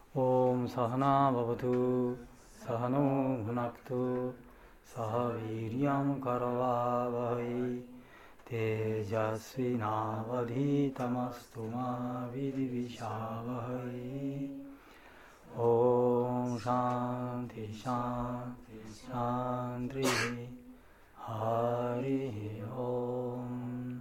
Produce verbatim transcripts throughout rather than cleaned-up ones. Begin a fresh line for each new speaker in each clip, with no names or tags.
ओम सहना भवतु सहनो भुनक्तु सह वीर्यं करवावहै तेजस्विनावधीतमस्तु मा विद्विषावहै। ओम शांति शांति शांति हरि ओम।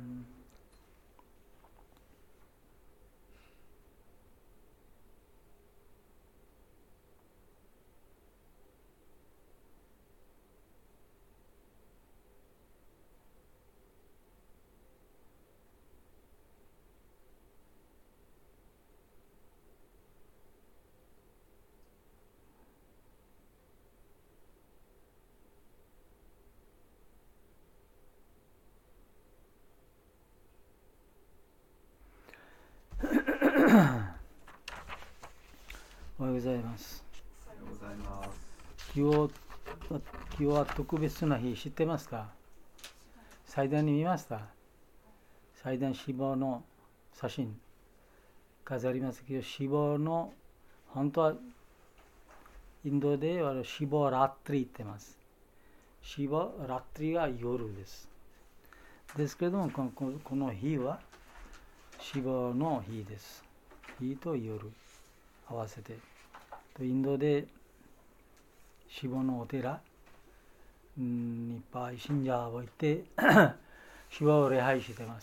おはようございます。
おはようございます。
今日、今日は特別な日知ってますか？祭壇に見ました？祭壇死亡の写真飾りますけど、死亡の本当はインドでは死亡ラットリって言ってます。死亡ラットリが夜です。ですけれどもこの、この日は死亡の日です。日と夜合わせて。インドで死亡のお寺にいっぱい信者をいて死亡を礼拝しています。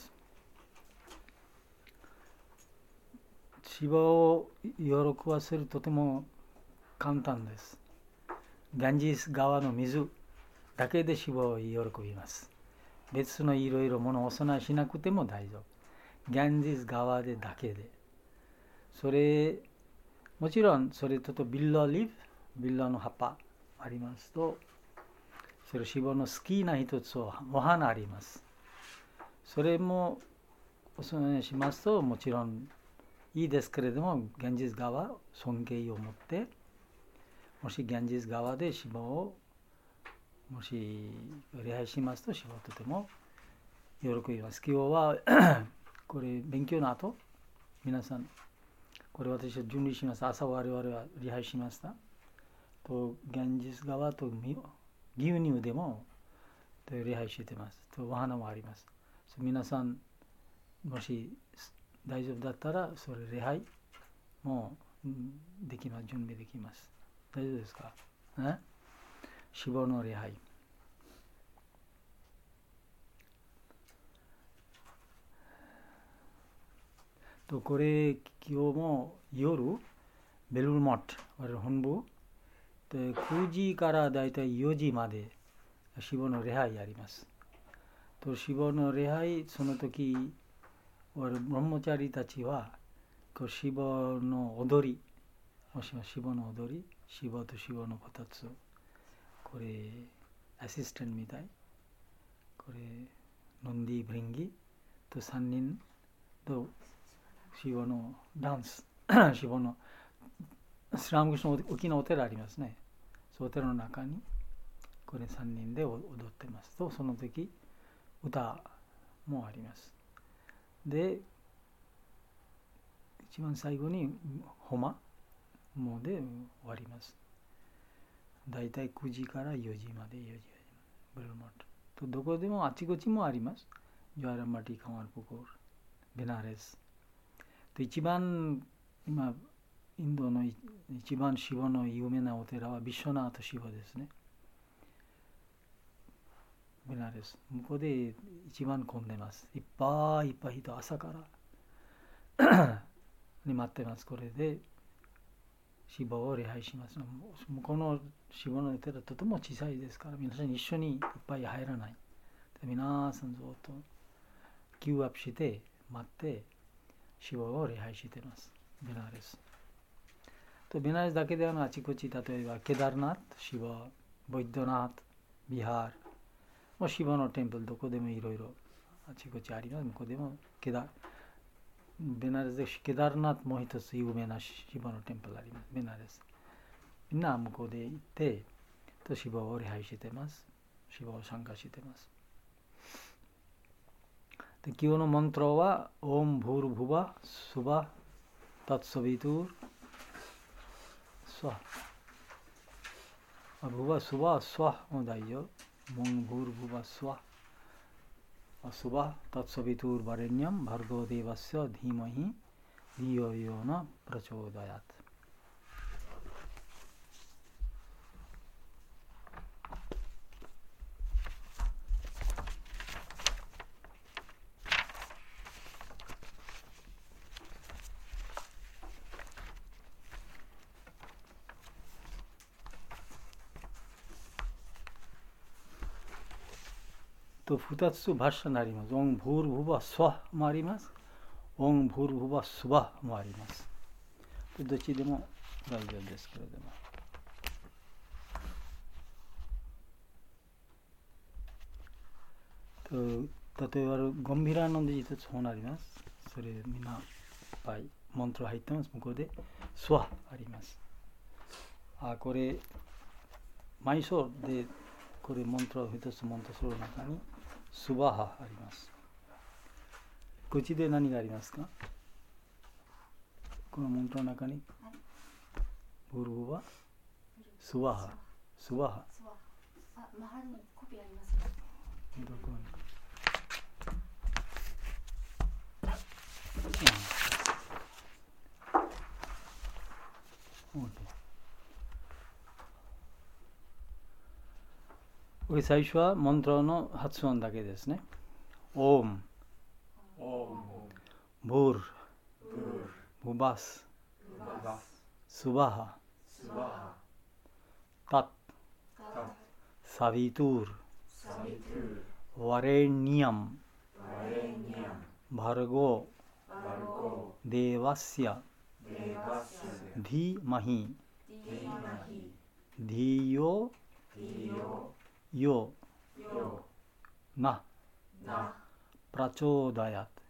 死亡を喜ばせるとても簡単です。ガンジス川の水だけで死亡を喜びます。別のいろいろものをお供えしなくても大丈夫。ガンジス川でだけで。それもちろんそれととビッラリーフ、ビッラの葉っぱありますと、それ死亡の好きな一つをお花あります。それもお供えしますともちろんいいですけれども、ガンジス川尊敬を持って、もしガンジス川で死亡をもし礼拝しますと死亡とても喜びます。今日はこれ勉強の後、皆さんこれ私は準備します。朝我々は礼拝しました。とガンジス川と牛乳でも礼拝しています。とお花もあります。皆さんもし大丈夫だったらそれ礼拝もできます。準備できます。大丈夫ですか？ね、死亡の礼拝。とこれ今日も夜ベルモット本部でくじからだいたいよじまで死亡の礼拝やります。と死亡の礼拝その時ブランモチャリたちは死亡の踊り、もしも死亡の踊り、死亡と死亡のこたつ、これアシスタントみたい、これノンディブリンギとさんにんと死亡のダンス死亡のスラムクシュの大きなお寺ありますね。そのお寺の中にこれさんにんで踊ってますと、その時歌もあります。で一番最後にホマもで終わります。だいたいくじからよじまで、よじブルマットとどこでもあちこちもあります。ジョアラマティ、カマルプコール、ベナレスと一番今インドの一番死亡の有名なお寺はビショナート死亡ですね。ベナレス向こうで一番混んでます。いっぱいいっぱい人朝からに待ってます。これで死亡を礼拝します。向こうの死亡のお寺とても小さいですから皆さん一緒にいっぱい入らない。皆さんずっとキューアップして待って死亡を礼拝しています。ベナレスとベナレスだけではなくあちこち、例えばケダルナート、シバ、ボイッドナート、ビハールもうシバのテンプルどこでもいろいろあちこちあります。向こうでもケダベナレスでケダルナートも一つ有名なシバのテンプルあります。ベナレスみんな向こうで行ってとシバを礼拝しています。シバを参加しています。で今日のマントラはオムブールブバスバタツソビトゥスワ。ブバスワスワも大丈夫。モンブールブバスワ。スワタツサビトゥーバレニャンバルゴディバスヤディマヒディヨヨナプラチョーダヤト。とふたつバッシャになります。オンブールブバスワもあります。オンブールブバスワもあります。どっちでも大丈夫ですけれども。と例えばゴンビラので一つ本あります。それみんなはいモントラ入ってます。向こうでスワあります。あ、これマイソーでこれモントラ一つモントソーの中にスワハあります。こっちで何がありますか？このモントラの中にブルーはスワハ。スワハ。
あ、周りにコピーありますよ。
どこに？うん。OK。最初はモントラの発音だけですね。オーム、ブール、ブバス、スワハ、タッ、サビトゥール、ワレニアム、バルゴ、デワスヤ、ディマヒ、ディヨ、ヨ、ナ、プラチョーダヤト。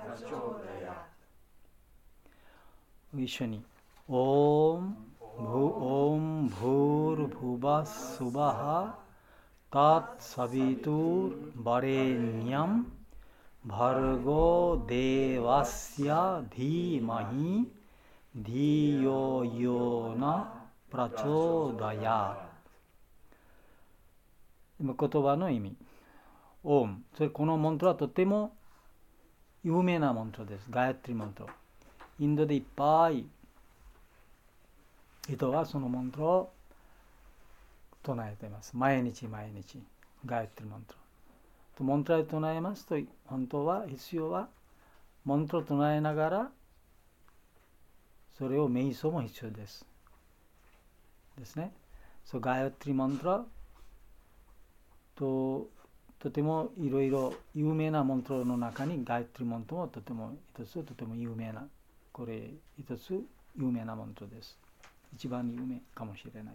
一緒にオームブオームブールブバスバハタツサビトゥーバレニャムバルゴデワスヤディマヒディヨヨナプラチョーダヤ。言葉の意味。オーム。それこのモントラはとても有名なモントラです。ガヤトリモントラ。インドでいっぱい人がそのモントラを唱えています。毎日毎日ガヤトリモントラ。とモントラを唱えますと、本当は必要はモントラを唱えながらそれを瞑想も必要です。ですね。そうガヤトリモントラととてもいろいろ有名なモントラの中にガヤトリモントラもとても一つとても有名なこれ一つ有名なモントラです。一番有名かもしれない。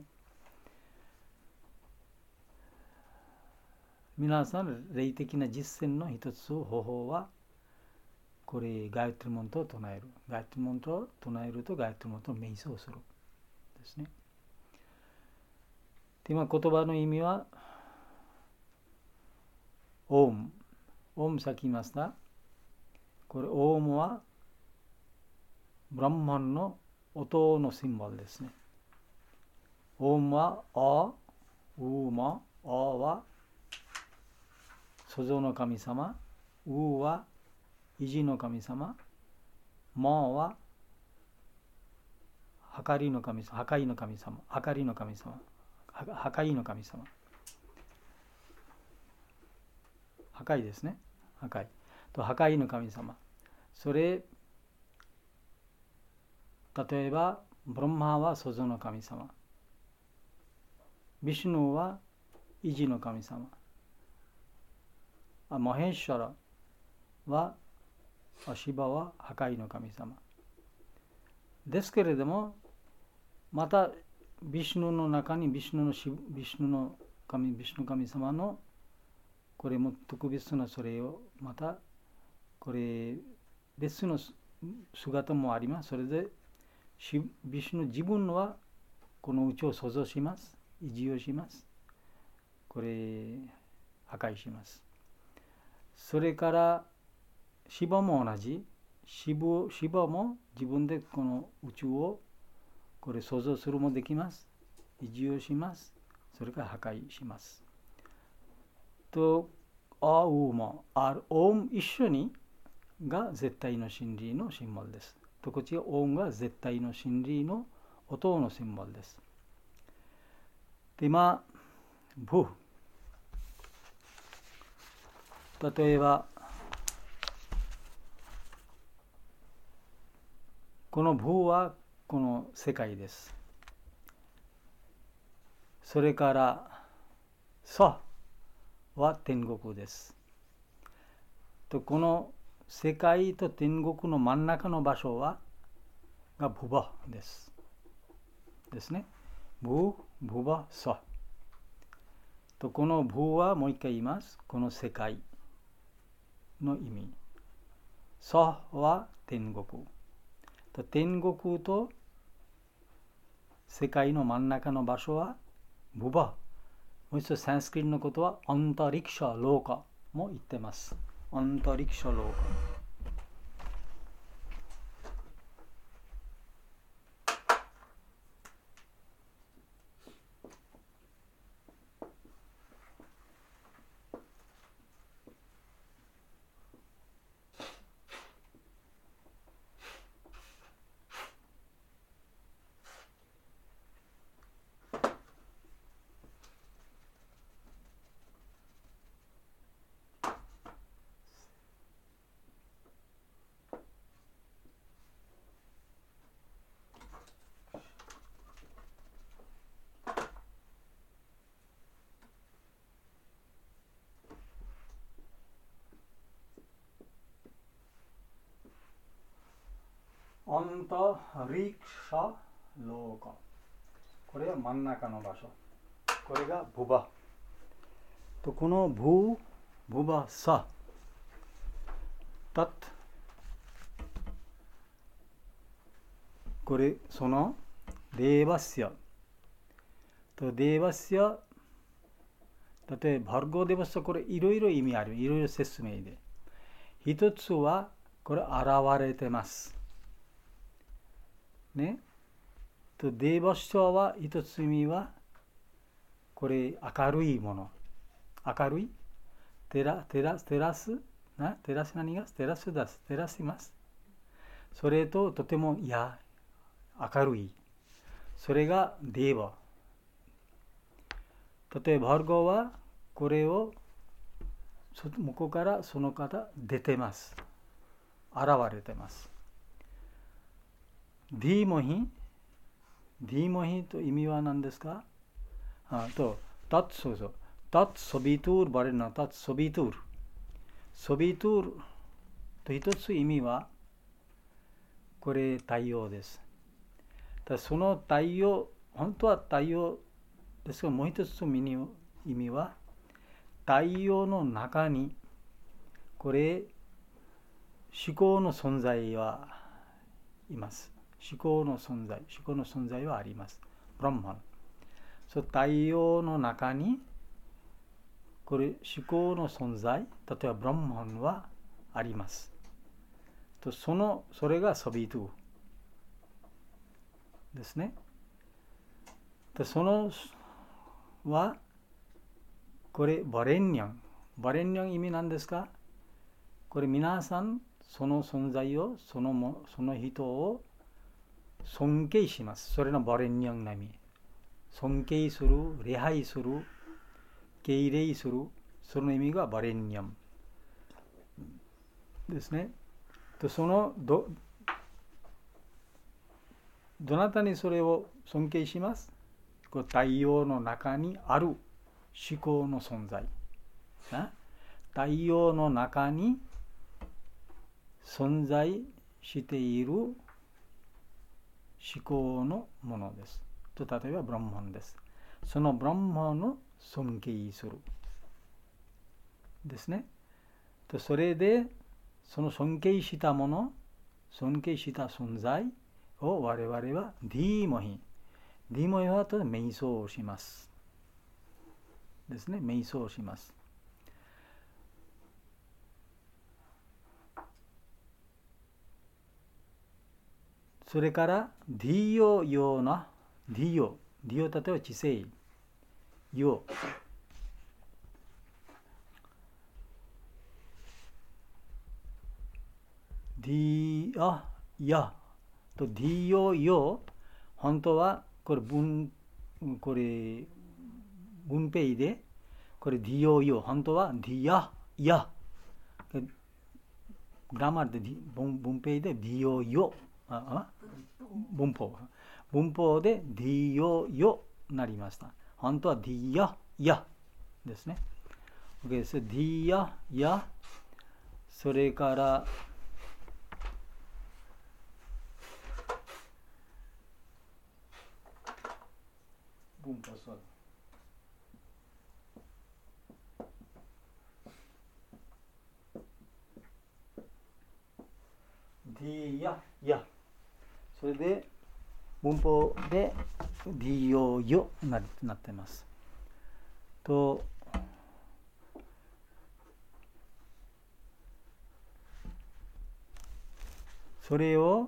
皆さん霊的な実践の一つ方法はこれガヤトリモントラを唱える。ガヤトリモントラを唱えるとガヤトリモントラを瞑想するですね。で今言葉の意味はオーム。オームさっき言いました。これオームはブランマンの音のシンボルですね。オームはア、ウーマ、アは創造の神様、ウーは維持の神様、マは破壊の神様、破壊の神様、破壊の神様、破壊の神様。破壊ですね。破壊。と破壊の神様。それ、例えば、ブランマは創造の神様。ビシュヌは維持の神様。マヘッシャラは、シバは破壊の神様。ですけれども、また、ビシュヌの中にビシュヌのビシュヌの神、ビシュヌ神様のこれも特別なそれをまたこれ別の姿もあります。それでビシュヌ自分はこの宇宙を創造します。維持をします。これ破壊します。それからシバも同じ。シバも自分でこの宇宙をこれ想像するもできます。維持をします。それから破壊します。と、あうも、あオウム一緒にが絶対の真理のシンボルです。とこっちがオウムが絶対の真理の音のシンボルです。で、今、ブ。例えば、このブはこの世界です。それから、ソは天国です。とこの世界と天国の真ん中の場所はがブバです。ですね。ブ、ブバ、ソ。とこのブはもう一回言います。この世界の意味。ソは天国。と天国と世界の真ん中の場所はブバ。もう一度サンスクリットのことはアンタリクシャローカも言ってます。アンタリクシャローカ。アンタリクシャローカ。これは真ん中の場所。これがブバ。とこのブ、ブバサ。タッ。これ、そのデーバスヤ。とデーバスヤ。例えば、バルゴデバスヤ、これいろいろ意味ある。いろいろ説明で。一つは、これ現れてます。ね。とデーバスヤは一つ意味は、これ明るいもの。明るい照ら、照ら、照らすな照らす何が照らすだす。照らします。それととてもいや、明るい。それがデーバ。例えば、バルゴはこれを向こうからその方出てます。現れてます。ディーモヒディーモヒと意味は何ですか？あと、タッそうそう。タッソビトゥールバレナタッソビトゥール。ソビトゥールと一つ意味は、これ太陽です。だその太陽、本当は太陽ですが、もう一つの意味は、太陽の中に、これ、思考の存在はいます。思考の存在、思考の存在はあります。ブランマン。そう、太陽の中に、これ、思考の存在、例えばブランマンはあります。とその、それがソビトゥですね。でそのは、これ、バレンニャン。バレンニャン意味なんですか？これ、皆さん、その存在を、そのも、その人を尊敬します。それのバレンニャンの意味。尊敬する、礼拝する、敬礼する、その意味がバレンニャンですね。でそのど、どなたにそれを尊敬します？これ太陽の中にある思考の存在。太陽の中に存在している思考のものです。と例えばブランマンです。そのブランマンを尊敬する。ですね。とそれで、その尊敬したもの、尊敬した存在を我々はディーモヒ。ディーモヒはと瞑想をします。ですね。瞑想をします。 それからディオ用なディオディオ例えば知性用ディアヤとディオ用本当はこれ文これ文平でこれディオ用本当はディアヤグラマーで文平でディオ用あ文法文法でディオヨなりました。本当はディアヤですね。OK です。ディアヤそれから文法そうディアヤそれで文法で ディーオー ヨななっていますとそれを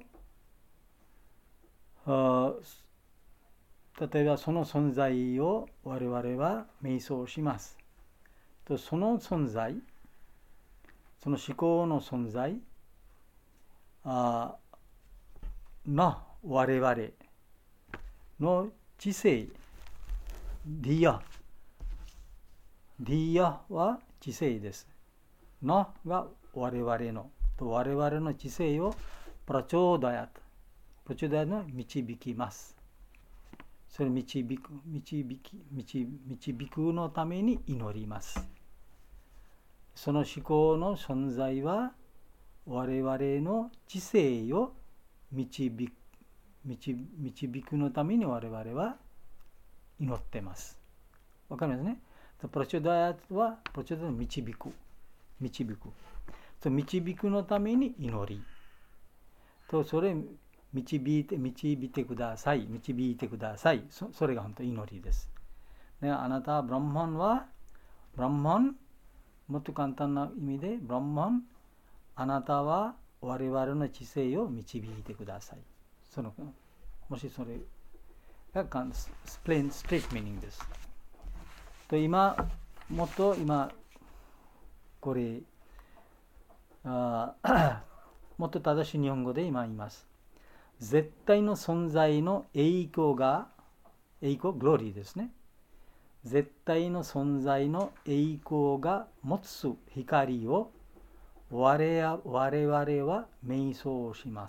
あ例えばその存在を我々は瞑想しますとその存在その思考の存在あの我々の知性ディアディアは知性ですのが我々のと我々の知性をプラチョーダヤトプラチョーダヤトの導きますそれ導く導き導導くのために祈りますその思考の存在は我々の知性を導く導くのために我々は祈っています。わかりますね。プラチョダヤはプラチョダヤの導く。導く。そ導くのために祈り。とそれ導いて導いてください。導いてください。そ, それが本当に祈りです。であなたはブランマンはブランマンもっと簡単な意味でブランマンあなたは我々の知性を導いてください。そのもしそれがスプレーンストレートミーニングです。と今もっと今これあもっと正しい日本語で今言います。絶対の存在の栄光が栄光グローリーですね。絶対の存在の栄光が持つ光を我々は瞑想します。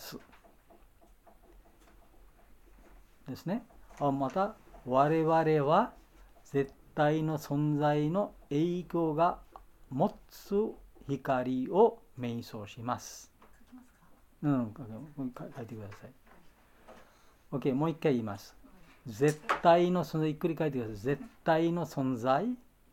ですね。また我々は絶対の存在の栄光が持つ光を瞑想します。うん、書いてください。OK、もう一回言います。絶対の存在、ゆっくり書いてください。絶対の存在。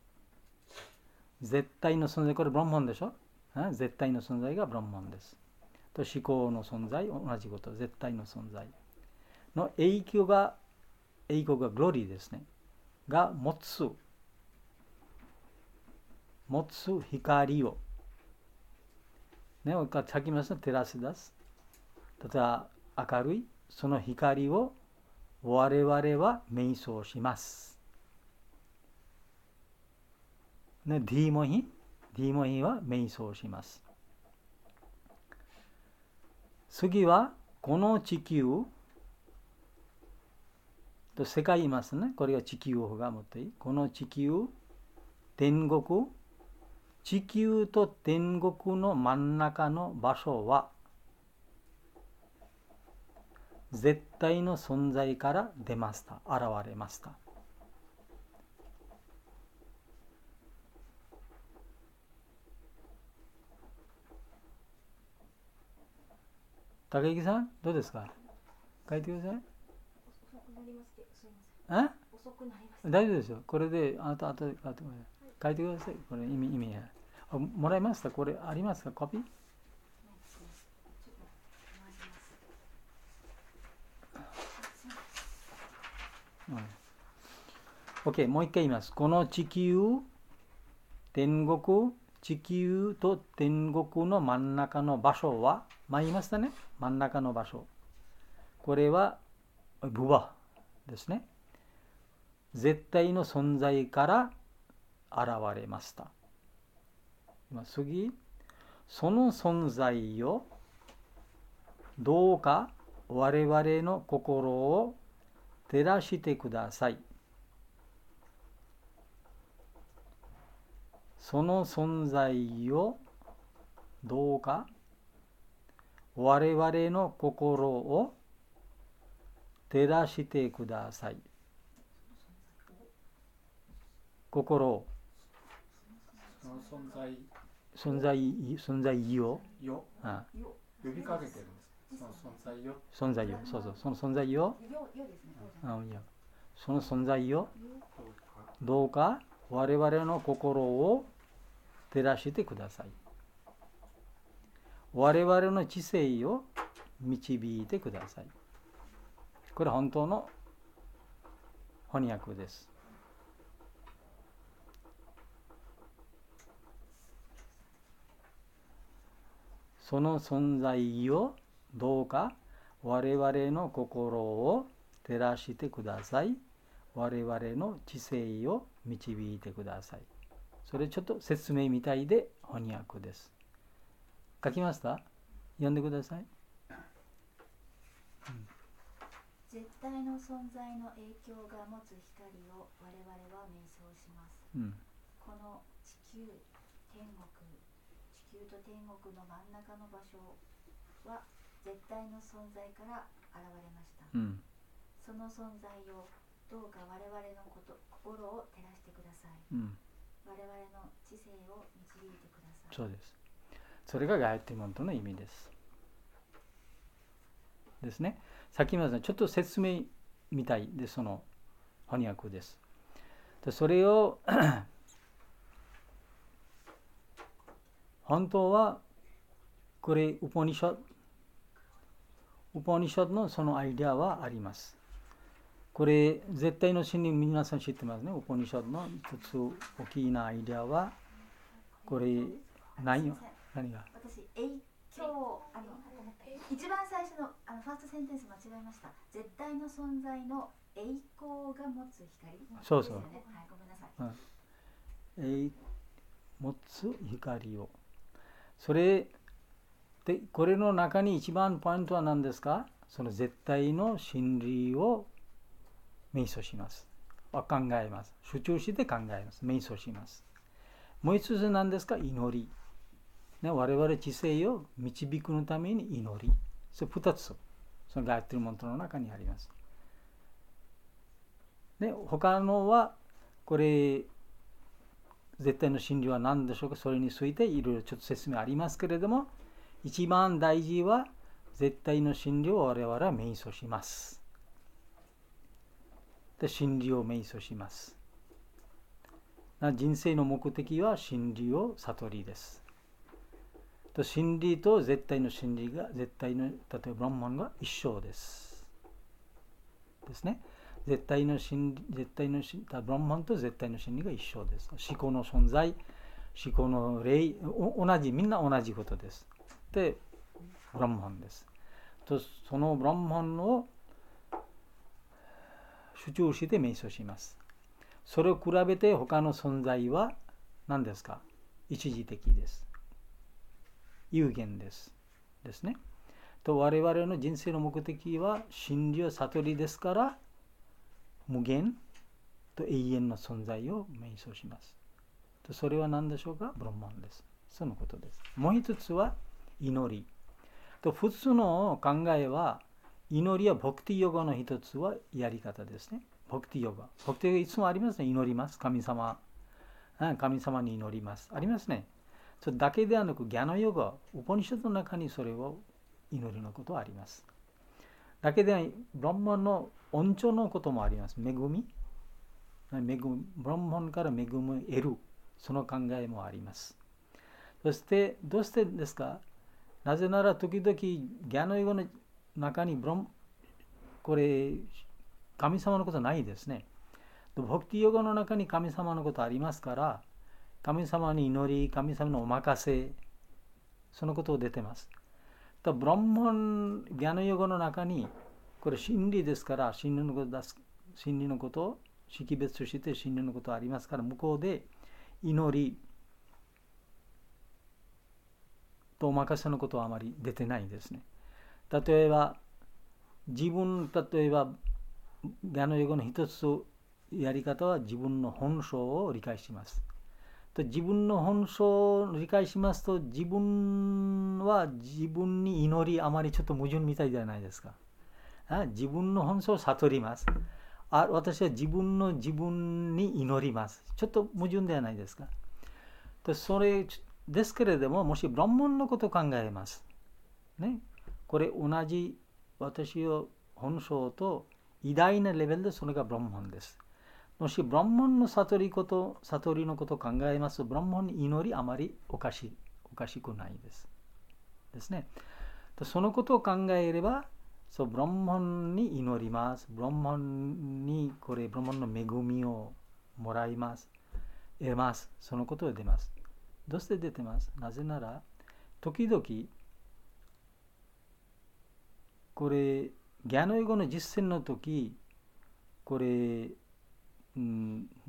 絶対の存在、これブランマンでしょ？絶対の存在がブランマンです。と思考の存在、同じこと、絶対の存在。の栄光が、栄光がグローリーですね。が持つ、持つ光を。ね、さっき言いました照らし出す。例えば明るい、その光を我々は瞑想します。ね、ディーモヒ、ディーモヒは瞑想します。次は、この地球、と世界いますね。これが地球が持っていい。この地球、天国、地球と天国の真ん中の場所は、絶対の存在から出ました。現れました。竹木さん、どうですか？書いてください。え？遅くなります。大丈夫ですよ。これであなた後で書いてください。これ意味意味や。もらいました。これありますか？コピー？うん、OK、もう一回言います。この地球、天国、地球と天国の真ん中の場所は、前言いましたね。真ん中の場所。 これはブバですね。絶対の存在から現れました。次、その存在をどうか我々の心を照らしてください。その存在をどうか我々の心を照らしてください。心を
その存在
存在存在を
よ
あ
呼びかけてるんです。その存在よ
存在をそうそうその存在をあいやその存在をどうか我々の心を照らしてください。我々の知性を導いてください。これ本当の翻訳です。その存在をどうか我々の心を照らしてください。我々の知性を導いてください。それちょっと説明みたいで翻訳です。書きました？読んでください。
うん、絶対の存在の影響が持つ光を我々は瞑想します。うん、この地球、天国、地球と天国の真ん中の場所は絶対の存在から現れました。うん、その存在をどうか我々のこと心を照らしてください。うん、我々の知性を導いてください。
そうです。それがガヤティモントの意味です。ですね。さっきのちょっと説明みたいでその翻訳です。でそれを本当はこれウポニシャドウポニシャドのそのアイデアはあります。これ絶対の真理皆さん知ってますね。ウポニシャドの一つ大きなアイデアはこれ何よ何が
私影響あの一番最初のあのファーストセンテンス間違えました。絶対の存在の栄光が持つ光。
そうそう。
はい、ごめんなさい。
うん、持つ光を。それでこれの中に一番ポイントは何ですか？その絶対の真理を瞑想します。考えます。集中して考えます。瞑想します。もう一つ何ですか？祈り。ね、我々知性を導くのために祈り。それ二つ。そのガヤティモントの中にあります。で、他のは、これ、絶対の真理は何でしょうか？それについていろいろちょっと説明ありますけれども、一番大事は、絶対の真理を我々は瞑想します。で、真理を瞑想します。人生の目的は真理を悟りです。と真理と絶対の真理が、絶対の、例えばブランマンが一緒です。ですね。絶対の真理、絶対の真理、ブランマンと絶対の真理が一緒です。思考の存在、思考の霊、同じ、みんな同じことです。で、ブランマンです。とそのブランマンを集中して瞑想します。それを比べて他の存在は何ですか？一時的です。有限です。ですね。と我々の人生の目的は真理を悟りですから、無限と永遠の存在を瞑想します。とそれは何でしょうか？ブランマンです。そのことです。もう一つは祈り。と普通の考えは、祈りはボクティヨガの一つはやり方ですね。ボクティヨガ。ボクティヨガいつもありますね。祈ります。神様。神様に祈ります。ありますね。それだけではなく、ギャナヨガ、ウポニシャドの中にそれを祈りのことはあります。だけでは、ブランマンの恩寵のこともあります。恵み。恵みブランマンから恵みを得る。その考えもあります。そして、どうしてですか？なぜなら、時々、ギャナヨガの中にブラン、これ、神様のことはないですね。ボクティヨガの中に神様のことありますから、神様に祈り、神様のお任せ、そのことを出てます。とブランマン、ギャナヨガの中に、 これ真理ですから、真理のこと出す、真理のことを識別として真理のことありますから、向こうで祈りとお任せのことはあまり出てないですね。例えば自分、例えばギャノヨガの一つやり方は自分の本性を理解します。と自分の本性を理解しますと、自分は自分に祈り、あまりちょっと矛盾みたいじゃないですか。あ、自分の本性を悟ります。あ、私は自分の自分に祈ります。ちょっと矛盾ではないですか。とそれですけれども、もしブランモンのことを考えます。ね、これ同じ私の本性と偉大なレベルでそれがブランモンです。もしブランモンの悟りこと、悟りのことを考えますと、ブランモンに祈りあまりおかしい、おかしくないです。ですね。そのことを考えれば、そうブランモンに祈ります。ブランモンにこれブランモンの恵みをもらいます。得ます。そのことが出ます。どうして出てます？なぜなら、時々これギャノヨガの実践の時、これうんうん、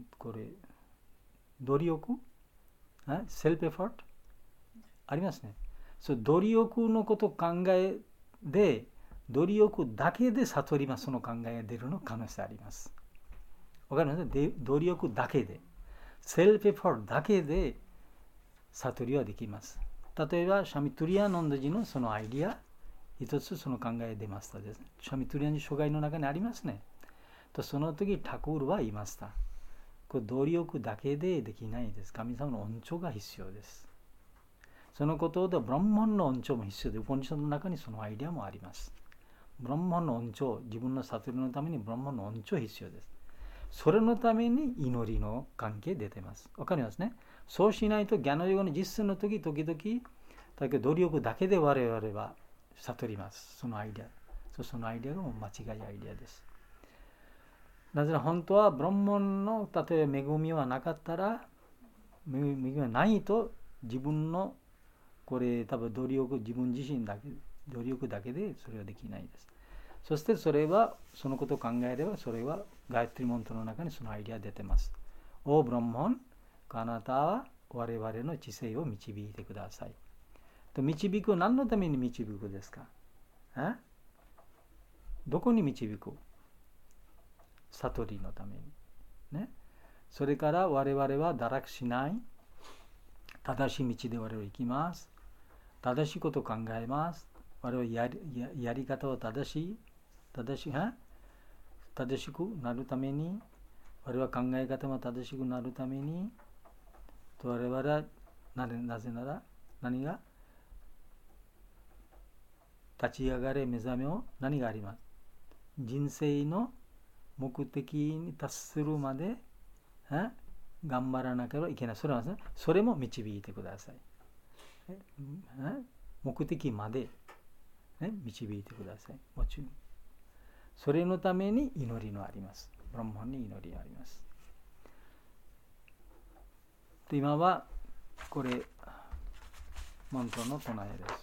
これ努力、セルフエフォートありますね。そう努力のことを考えで、努力だけで悟ります。その考えが出るの可能性あります。わかりますね。努力だけで、セルフエフォートだけで悟りはできます。例えばシャミトゥリアノンダジのそのアイディア、一つその考え出ましたです。シャミトゥリアの諸外の中にありますね。とその時タクールは言いました。これ努力だけでできないです。神様の恩寵が必要です。そのことでブランマンの恩寵も必要で、ウポニシャドの中にそのアイデアもあります。ブランマンの恩寵、自分の悟りのためにブランマンの恩寵必要です。それのために祈りの関係出てます。わかりますね。そうしないとギャノヨガの実践の時、時々だけど努力だけで我々は悟ります。そのアイデア。そのアイデアがもう間違いアイデアです。なぜなら本当はブランモンの例えば恵みはなかったら、恵みがないと自分のこれ多分努力、自分自身だけ、努力だけでそれはできないです。そしてそれは、そのことを考えれば、それはガヤトリモントの中にそのアイデア出てます。おブランモン、あなたは我々の知性を導いてください。と導く、何のために導くですか？え？どこに導く？悟りのために、ね、それから我々は堕落しない、正しい道で我々は行きます。正しいことを考えます。我々は や, や, やり方を正しい正しい正しくなるために、我々は考え方も正しくなるために、我々は な, なぜなら何が立ち上がれ目覚めを何があります？人生の目的に達するまで頑張らなければいけない。それは、ね、それも導いてください。目的まで、ね、導いてください。もちろん。それのために祈りのあります。ブランマンに祈りがあります。で今はこれマントの唱えです。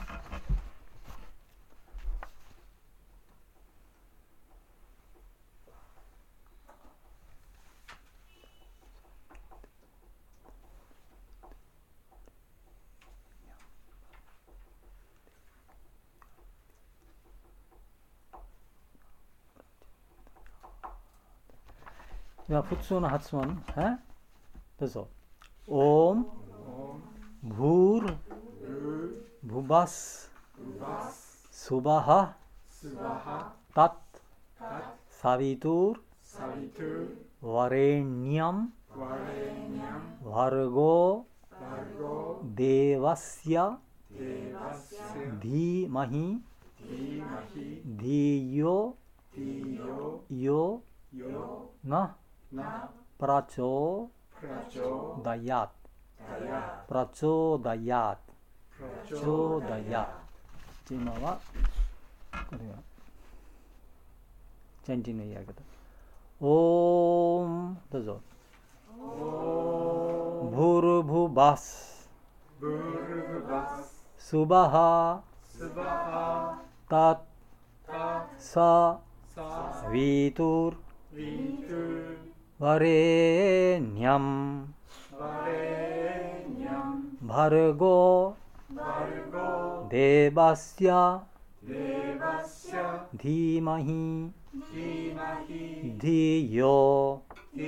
普通の発音、どうぞ。オム、ブール、ブバス、スバハ、タッ、サビトゥー、ワレニャム、ワルゴ、デーワスヤ、ディマヒ、ディヨ、ヨ、な、プラチョダヤップラチョダヤップラチョダヤッ。今はこれはチャンティンのやり方。オーム、どうぞ。ブルブバススバハタッサヴィトゥルバレニャンバルゴデバスヤディマヒディヨ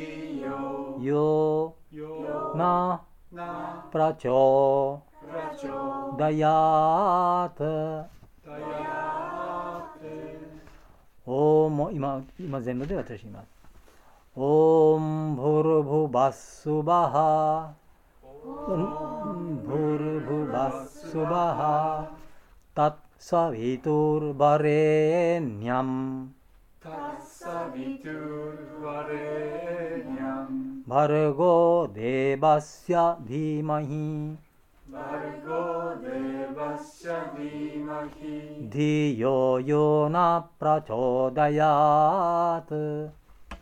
ヨナプラチョダヤータオーム今今全部で私言います。オームブルブバスバハブルブバスバハタッサヴィトゥルバレーニャンバルゴデバスヤディマヒディヨヨナプラチョダヤータ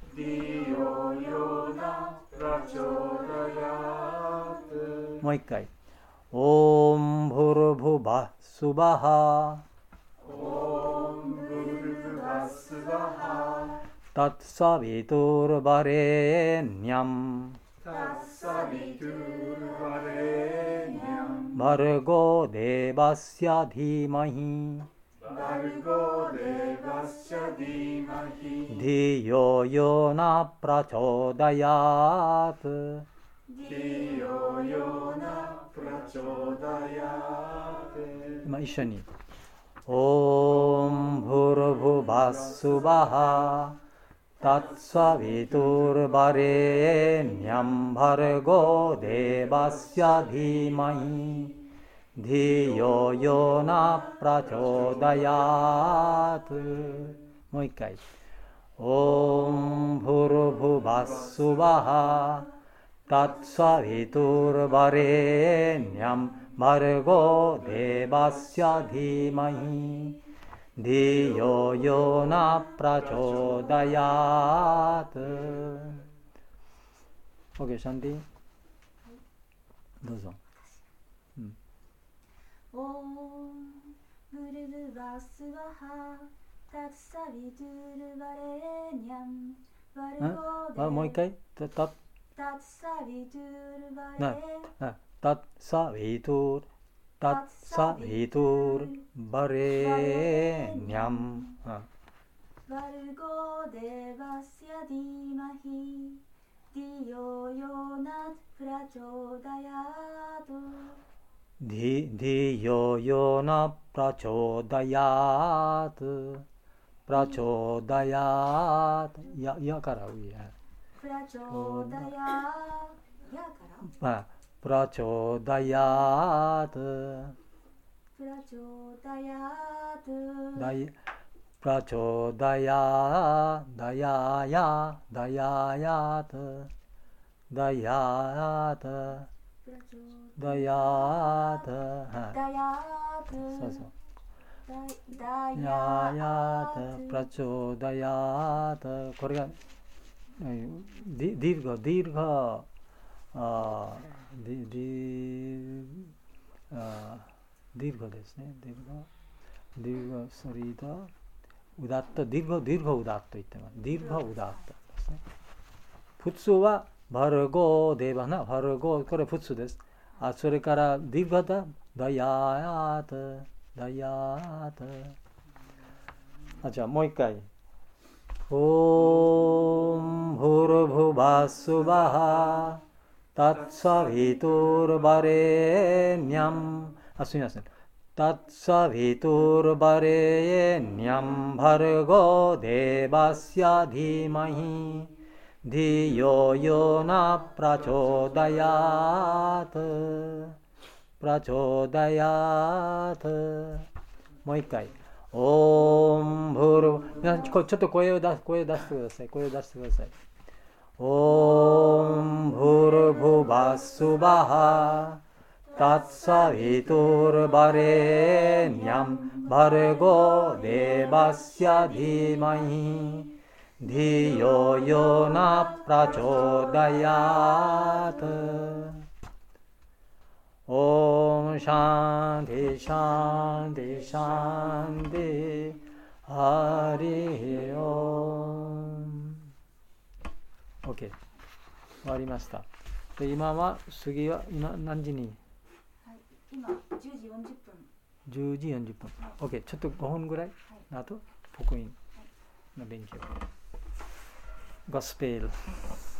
もう一回。オームブルブバスバハタッサヴィトゥルバレーニャンバルゴデバスヤディマヒディヨヨナプラチョダヤータ今一緒にオームブルブバスバハタッサヴィトゥルバレーニャンバルゴデバスヤディマヒディヨヨナプラチョダヤータもう一回オームブルブバスバハタッサヴィトゥルバレーニャンバルゴデバスヤディマヒディヨヨナプラチョダヤータ OK シャンティどうぞ。
オーブルブバスバハタッサヴィトゥルバレーニャンバルゴデ
もう一回タッ
タッサヴィトゥルバレー
タッサヴィトゥルタッサヴィトゥルバレーニャン
バルゴデバスヤディマヒディヨヨナプラチョダヤート
ディディヨヨナプラチョダヤータプラチョダヤータややから上や
プラチョダヤーやから
プラチョダヤータ
プラチョダヤー
ダイプラチョダヤダヤヤダヤヤタダヤタダヤタ
ダヤタ
そうそう
ダ
ヤヤタプラチョダヤタこれがディディルガディルガあディディあディルガですねディルガディルガソリダウダッタディルガディルガウダッタ言ってますディルガウダッタですね普通はバルゴデバナバルゴこれ普通ですあそれからディルガダダヤータダヤータあじゃあもう一回オームブルブバスバハタッサヴィトゥルバレーニャンあすみませんタッサヴィトゥルバレーニャンバルゴデバスヤディマヒディヨヨナプラチョダヤータプラチョダヤータもう一回オームブル皆さんちょっと声を出す声を出してください声を出してくださいオームブルブバスバハタッサヴィトゥルバレーニャンバルゴデバスヤディマヒディヨヨナプラチョダヤタオームシャンティシャンティシャンティハリオム。 OK、 終わりました。で今は次は今何時に？
はい、今じゅうじよんじゅっぷん。
じゅうじよんじゅっぷん。
はい、
OK、ちょっとごふんぐらい、はい、あと福音の勉強。ゴスペル。